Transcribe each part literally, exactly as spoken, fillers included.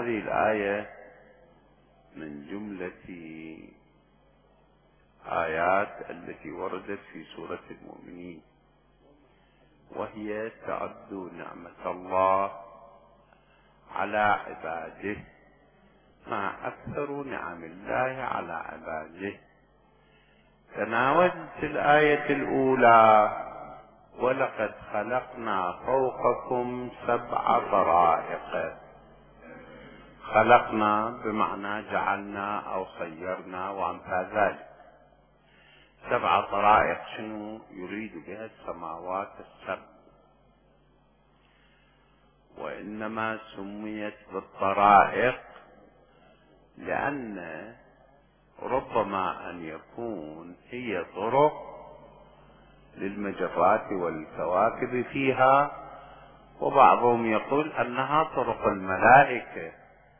هذه الآية من جملة آيات التي وردت في سورة المؤمنين، وهي تعد نعمة الله على عباده ما أكثر نعم الله على عباده. تناولت الآية الأولى: ولقد خلقنا فوقكم سبع طرائق. خلقنا بمعنى جعلنا أو خيرنا وأمثال ذلك. سبع طرائق شنو يريد بها؟ السماوات السبع، وإنما سميت بالطرائق لأن ربما أن يكون هي طرق للمجرات والكواكب فيها، وبعضهم يقول أنها طرق الملائكة،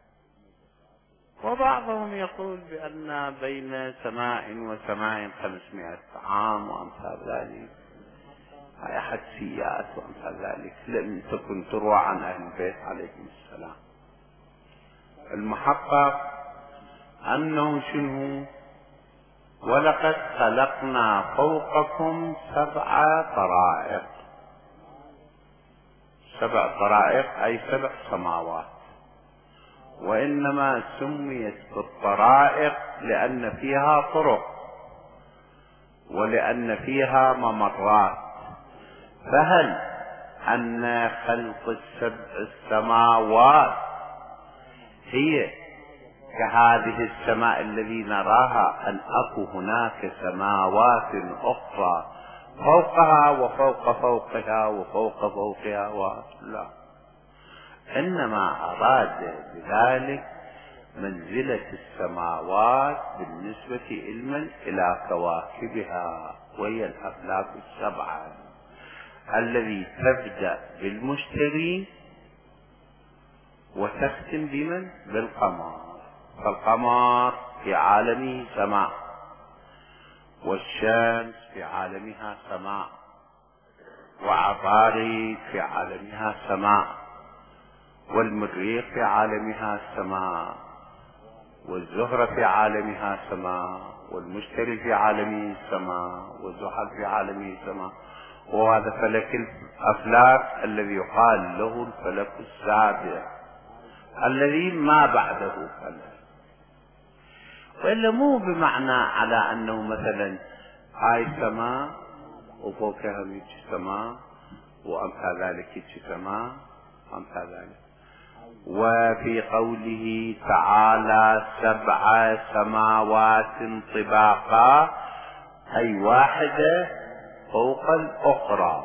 وبعضهم يقول بأن بين سماء وسماء خمسمائة عام وأمثال ذلك. هاي حدسيات وأمثال ذلك لم تكن تروى عن أهل البيت عليهم السلام. المحقق أنه شنو؟ ولقد خلقنا فوقكم سبع طرائق. سبع طرائق أي سبع سماوات، وإنما سميت بالطرائق لأن فيها طرق ولأن فيها ممرات. فهل أن خلق السبع السماوات هي كهذه السماء الذي نراها، أن أكو هناك سماوات أخرى فوقها وفوق فوقها وفوق فوقها و... لا، إنما أراد بذلك منزلة السماوات بالنسبة علما إلى كواكبها، وهي الأفلاك السبعة الذي تبدأ بالمشتري وتختم بمن؟ بالقمر. فالقمر في عالمه سماء، والشمس في عالمها سماء، وعطارد في عالمها سماء، والمريخ في عالمها سماء، والزهرة في عالمها سماء، والمشتري في عالمه سماء، والزحل في عالمه سماء. وهذا فلك الأفلاك الذي يقال له الفلك السابع الذي ما بعده فلك. وإلا مو بمعنى على أنه مثلا هاي سماء وفوقها يجي سماء وأمثال ذلك يجي سماء وأمثال ذلك. وفي قوله تعالى سبع سماوات طباقا أي واحدة فوق الأخرى،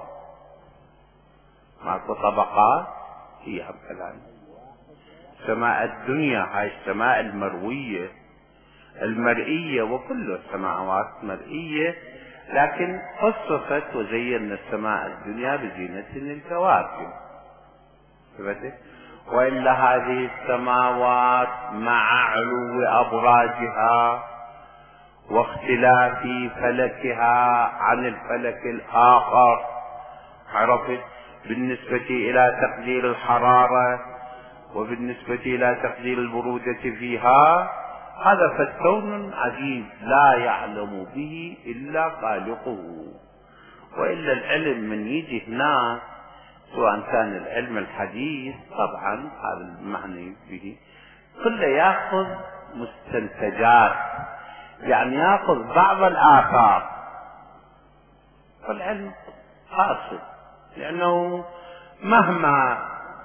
ماكو طبقات فيها كلام. سماء الدنيا هاي السماء المروية المرئية، وكل السماوات مرئية، لكن خصصت وزينا السماء الدنيا بزينة للكواكب. وإلا هذه السماوات مع علو أبراجها واختلاف فلكها عن الفلك الآخر، عرفت، بالنسبة إلى تقدير الحرارة وبالنسبة إلى تقدير البرودة فيها، هذا فالكون عجيب لا يعلم به إلا خالقه. وإلا العلم من يجي هنا، سواء كان العلم الحديث طبعا هذا المعني به، كله يأخذ مستنتجات، يعني يأخذ بعض الآثار. فالعلم قاصد، لأنه مهما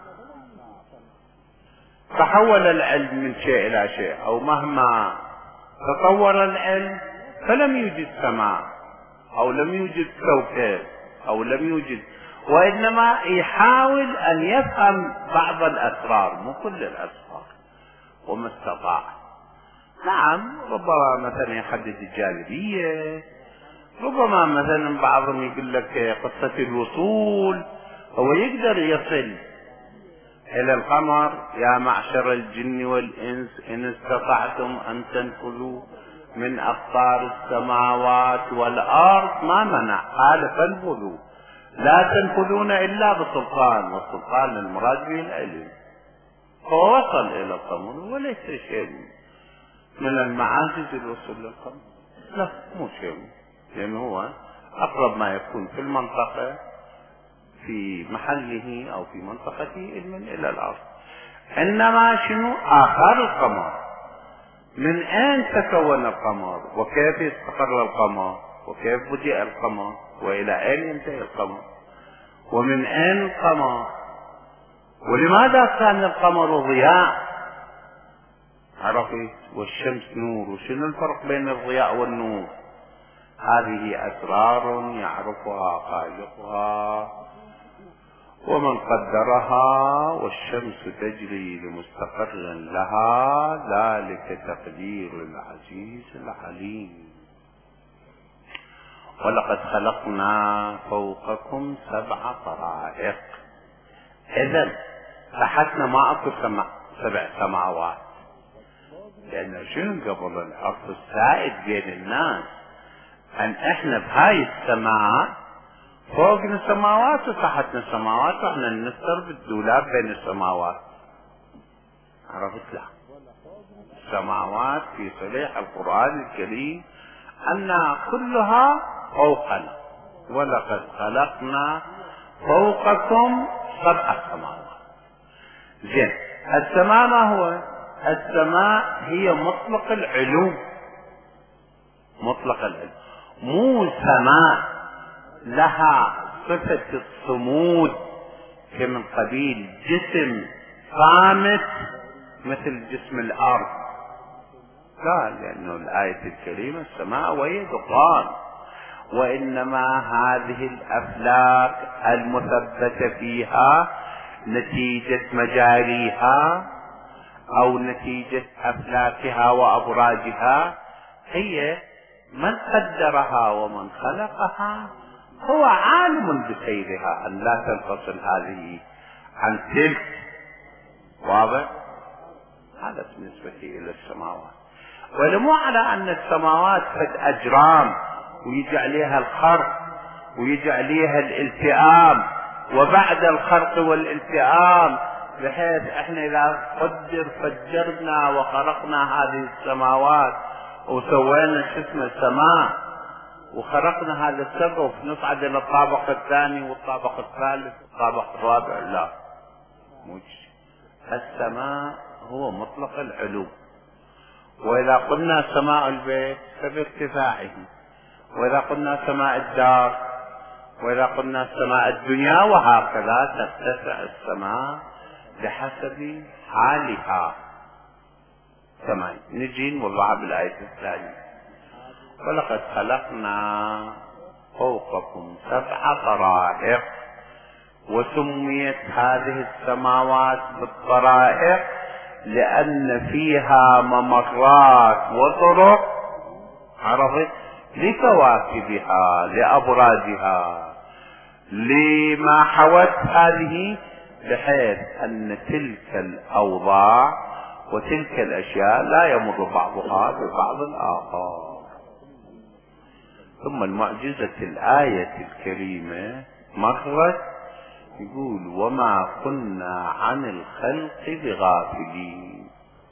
تحول العلم من شيء إلى شيء، أو مهما تطور العلم، فلم يوجد سماء أو لم يوجد كوكب أو لم يوجد، وإنما يحاول أن يفهم بعض الأسرار، مو كل الأسرار، وما استطاع. نعم، ربما مثلا يحدد الجاذبية، ربما مثلا بعضهم يقول لك قصة الوصول، هو يقدر يصل إلى القمر: يا معشر الجن والإنس إن استطعتم أن تنفذوا من أقطار السماوات والأرض ما منع، قال فانفذوا لا تنفذون إلا بسلطان، والسلطان المراد به العلم. هو وصل إلى القمر وليس شيء من المعاجز الوصول للقمر، لا مو شيء، لأنه هو أقرب ما يكون في المنطقة في محله أو في منطقته علما إلى الأرض. إنما شنو آثار القمر؟ من أين تكون القمر؟ وكيف استقر القمر؟ وكيف بدأ القمر؟ وإلى أين ينتهي القمر؟ ومن أين القمر؟ ولماذا كان القمر ضياء؟ عرفت؟ والشمس نور، وشنو الفرق بين الضياء والنور؟ هذه أسرار يعرفها خالقها ومن قدرها، والشمس تجري لمستقر لها، ذلك تقدير العزيز العليم. ولقد خلقنا فوقكم سبع طرائق. إذن تحتنا ما أكو سمع سبع سماوات، لأن شنو قبل العرف السائد بين الناس أن إحنا بهاي السماء فوقنا سماوات وتحتنا سماوات، وإحنا نستر بالدولاب بين السماوات. عرفت؟ لا، السماوات في صريح القرآن الكريم أنها كلها فوقنا. ولقد خلقنا فوقكم سبع سماوات. زين، السماء ما هو؟ السماء هي مطلق العلو، مطلق العلو، مو سماء لها صفة الصمود كمن قبيل جسم صامت مثل جسم الأرض، لا، لأنه الآية الكريمة السماء وهي دخان، وإنما هذه الأفلاك المثبتة فيها نتيجة مجاريها أو نتيجة أفلاكها وأبراجها هي من قدرها ومن خلقها هو عالم بسيرها، أن لا تنفصل هذه عن تلك. واضح؟ هذا بالنسبة إلى السماوات. ولمو على أن السماوات قد أجرام ويجي عليها الخرق ويجي عليها الالتئام، وبعد الخرق والالتئام بحيث احنا اذا قدر فجرنا وخرقنا هذه السماوات وسوينا شو اسمه السماء وخرقنا هذا السقف نصعد الى الطابق الثاني والطابق الثالث والطابق الرابع، لا، مش السماء هو مطلق العلو. واذا قلنا سماء البيت فبارتفاعه، واذا قلنا سماء الدار، واذا قلنا سماء الدنيا، وهكذا تتسع السماء بحسب حالها. تمام. نجي نوضعها بالآية الثانية. ولقد خلقنا فوقكم سبع طرائق. وسميت هذه السماوات بالطرائق لأن فيها ممرات وطرق، عرفت، لكواكبها لأبراجها لما حوت هذه، بحيث أن تلك الأوضاع وتلك الأشياء لا يمر بعضها ببعض الآخر. ثم المعجزة الآية الكريمة مرت يقول وما كنا عن الخلق بغافلين.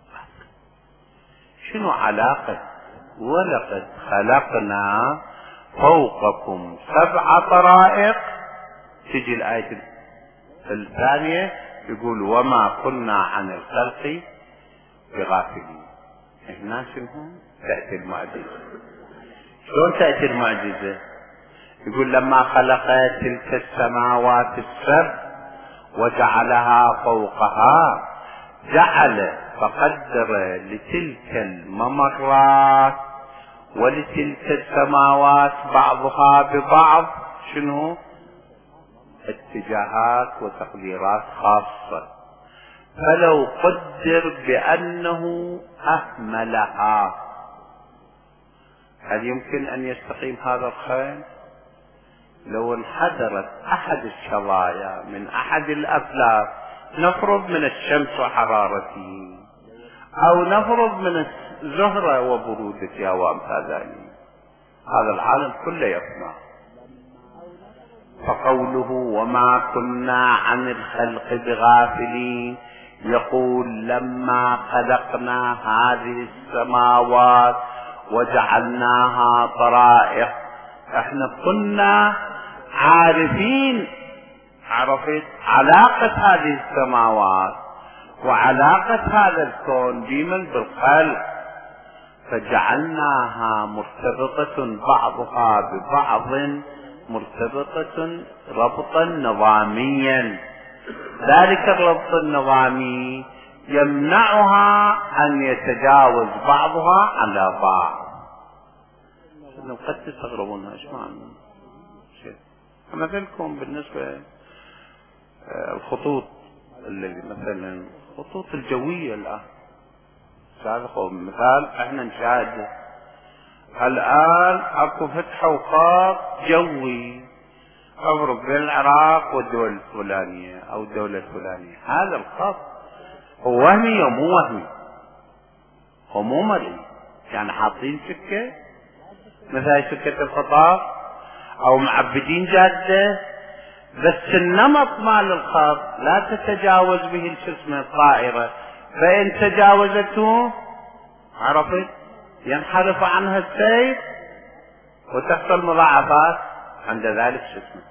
شنو علاقة ولقد خلقنا فوقكم سبع طرائق، تجي الآية الثانية يقول وما كنا عن الخلق بغافلين. هنا شنو تأتي المعجزة؟ شلون تأتي المعجزة؟ يقول لما خلق تلك السماوات السبع وجعلها فوقها جعل فقدر لتلك الممرات ولتلك السماوات بعضها ببعض شنو اتجاهات وتقديرات خاصة. فلو قدر بأنه أهملها هل يمكن أن يستقيم هذا الخيل؟ لو انحدرت أحد الشظايا من أحد الأفلاك، نفرض من الشمس وحرارته، أو نفرض من الزهرة وبرودتها وأمثال ذلك، هذا العالم كله يفنى. فقوله وما كنا عن الخلق بغافلين يقول لما خلقنا هذه السماوات وجعلناها طرائق، احنا كنا عارفين، عرفت علاقة هذه السماوات وعلاقة هذا الكون بمن؟ بالخلق، فجعلناها مرتبطة بعضها ببعض مرتبطة ربطا نظاميا. ذلك الربط النظامي يمنعها أن يتجاوز بعضها على بعض. قد تستغربون ايش معنى شيء مثلكم بالنسبة الخطوط اللي مثلا الخطوط الجوية الآن، سابقا مثال احنا نشاهد الآن اكو فتحة وخط جوي افرق بين العراق والدول الفلانية او الدولة الفلانية. هذا الخط هو وهمي او مو وهمي؟ هو مو مرئي، يعني حاطين سكة مثل سكة الخطاب او معبدين جادة، بس النمط مال الخط لا تتجاوز به الجسم الطائرة، فإن تجاوزته عرفت ينحرف عنها السير وتحصل مضاعفات، عند ذلك شو اسمه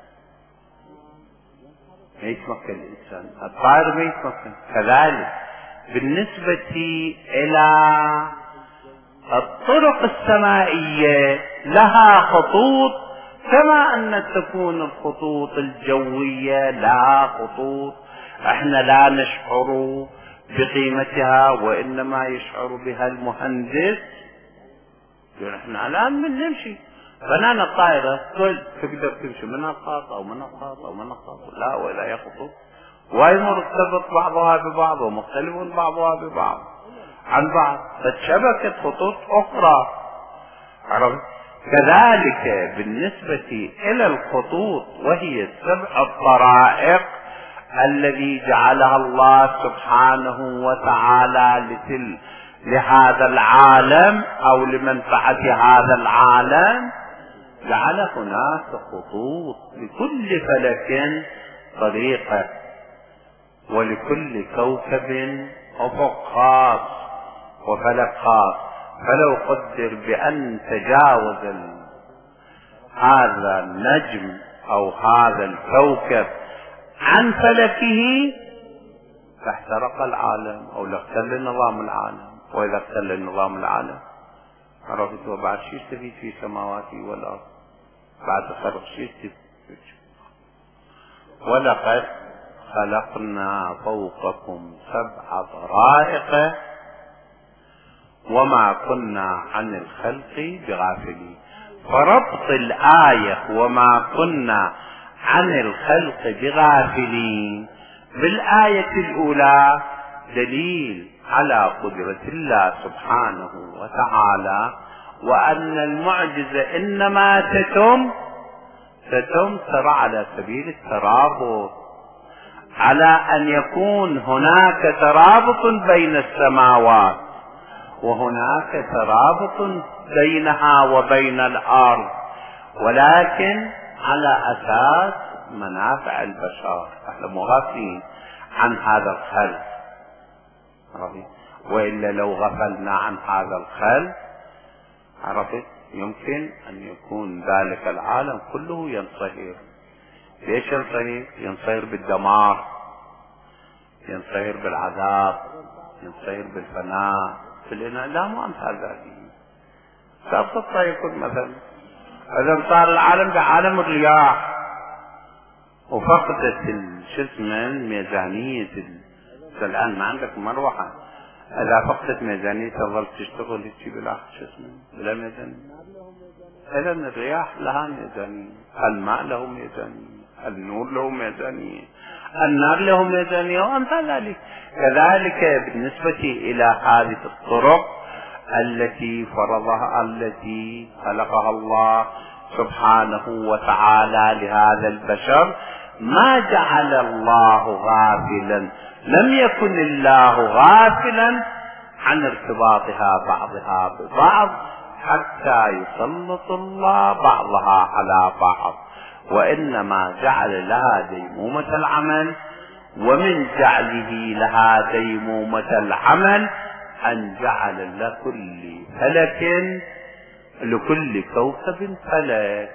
ما يتمكن الإنسان، الطائر ما يتمكن. كذلك بالنسبة إلى الطرق السمائية لها خطوط، كما أن تكون الخطوط الجوية لها خطوط احنا لا نشعر بقيمتها وإنما يشعر بها المهندس. احنا الآن من نمشي بنانا الطائرة تقدر تمشي من الخط أو من الخط أو من الخط، لا ولا هي خطوط وهي مرتبط بعضها ببعض ومختلف بعضها ببعض عن بعض، فشبكة خطوط أخرى. عرفت؟ كذلك بالنسبة إلى الخطوط وهي السبع الطرائق الذي جعلها الله سبحانه وتعالى لتل لهذا العالم أو لمنفعة هذا العالم، جعل هناك خطوط لكل فلك طريقة ولكل كوكب أفق خاص وفلك خاص. فلو قدر بأن تجاوز هذا النجم أو هذا الكوكب عن فلكه فاحترق العالم أو لاختل نظام العالم، وإذا اختل نظام العالم عرفت وبعد شو يستفيد في سماواتي والأرض بعد خلق شو يستفيد؟ ولقد خلقنا فوقكم سبع طرائق وما كنا عن الخلق بغافلين. فربط الآية وما كنا عن الخلق بغافلين بالآية الأولى دليل على قدرة الله سبحانه وتعالى، وأن المعجزة إنما تتم تتم ترى على سبيل الترابط، على أن يكون هناك ترابط بين السماوات وهناك ترابط بينها وبين الأرض، ولكن على أساس منافع البشر. احنا مغافلين عن هذا الخلق، وإلا لو غفلنا عن هذا الخلق عرفت يمكن أن يكون ذلك العالم كله ينصهر. ليش ينصهر؟ ينصهر بالدمار، ينصهر بالعذاب، ينصهر بالفناء، بالانعدام وأمثال ذلك. سأبسط يكون مثلا إذا صار العالم بعالم الرياح وفقدت شو اسمه ميزانية الآن ما عندك مروحة، إذا فقدت ميزانية تظل تشتغل هيك بلا شو اسمه بلا ميزانية. إذا الرياح لها ميزانية، الماء له ميزانية، النور له ميزانية، النار له ميزانية وأمثال ذلك. كذلك بالنسبة إلى هذه الطرق التي فرضها التي خلقها الله سبحانه وتعالى لهذا البشر، ما جعل الله غافلا، لم يكن الله غافلا عن ارتباطها بعضها ببعض حتى يسلط الله بعضها على بعض، وإنما جعل لها ديمومة العمل ومن جعله لها ديمومة العمل أن جعل لكل فلك لكل كوكب فلك.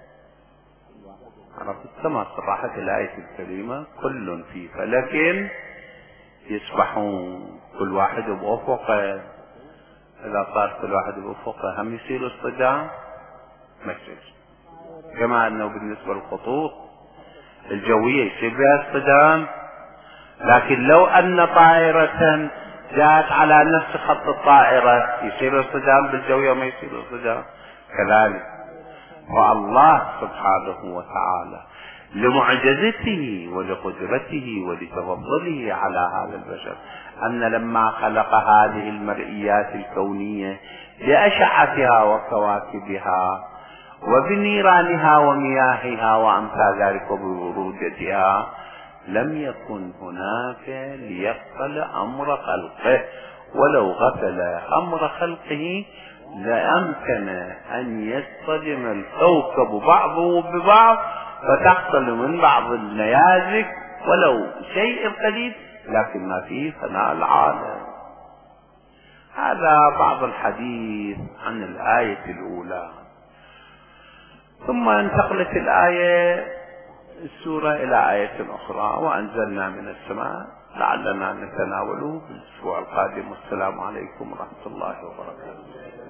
عرفت كما صرحت الآية الكريمة كل في فلك يسبحون، كل واحد بأفقه. إذا صار كل واحد بأفقه هم يصير اصطدام؟ ما يصير. كما أنه بالنسبة للخطوط الجوية يصير بها اصطدام، لكن لو أن طائرة جاءت على نفس خط الطائرة يصير اصطدام بالجوية وما يصير اصطدام كذلك. والله سبحانه وتعالى لمعجزته ولقدرته ولتفضله على هذا البشر أن لما خلق هذه المرئيات الكونية بأشعتها وكواكبها وبنيرانها ومياهها وأمثال ذلك وبورودتها لم يكن هناك ليغفل أمر خلقه، ولو غفل أمر خلقه لأمكن أن يصطدم الكوكب بعضه ببعض فتحصل من بعض النيازك ولو شيء قليل، لكن ما فيه فناء العالم. هذا بعض الحديث عن الآية الأولى. ثم انتقلت الآية السورة إلى آية أخرى: وأنزلنا من السماء، لعلنا نتناوله في الأسبوع القادم. والسلام عليكم ورحمة الله وبركاته.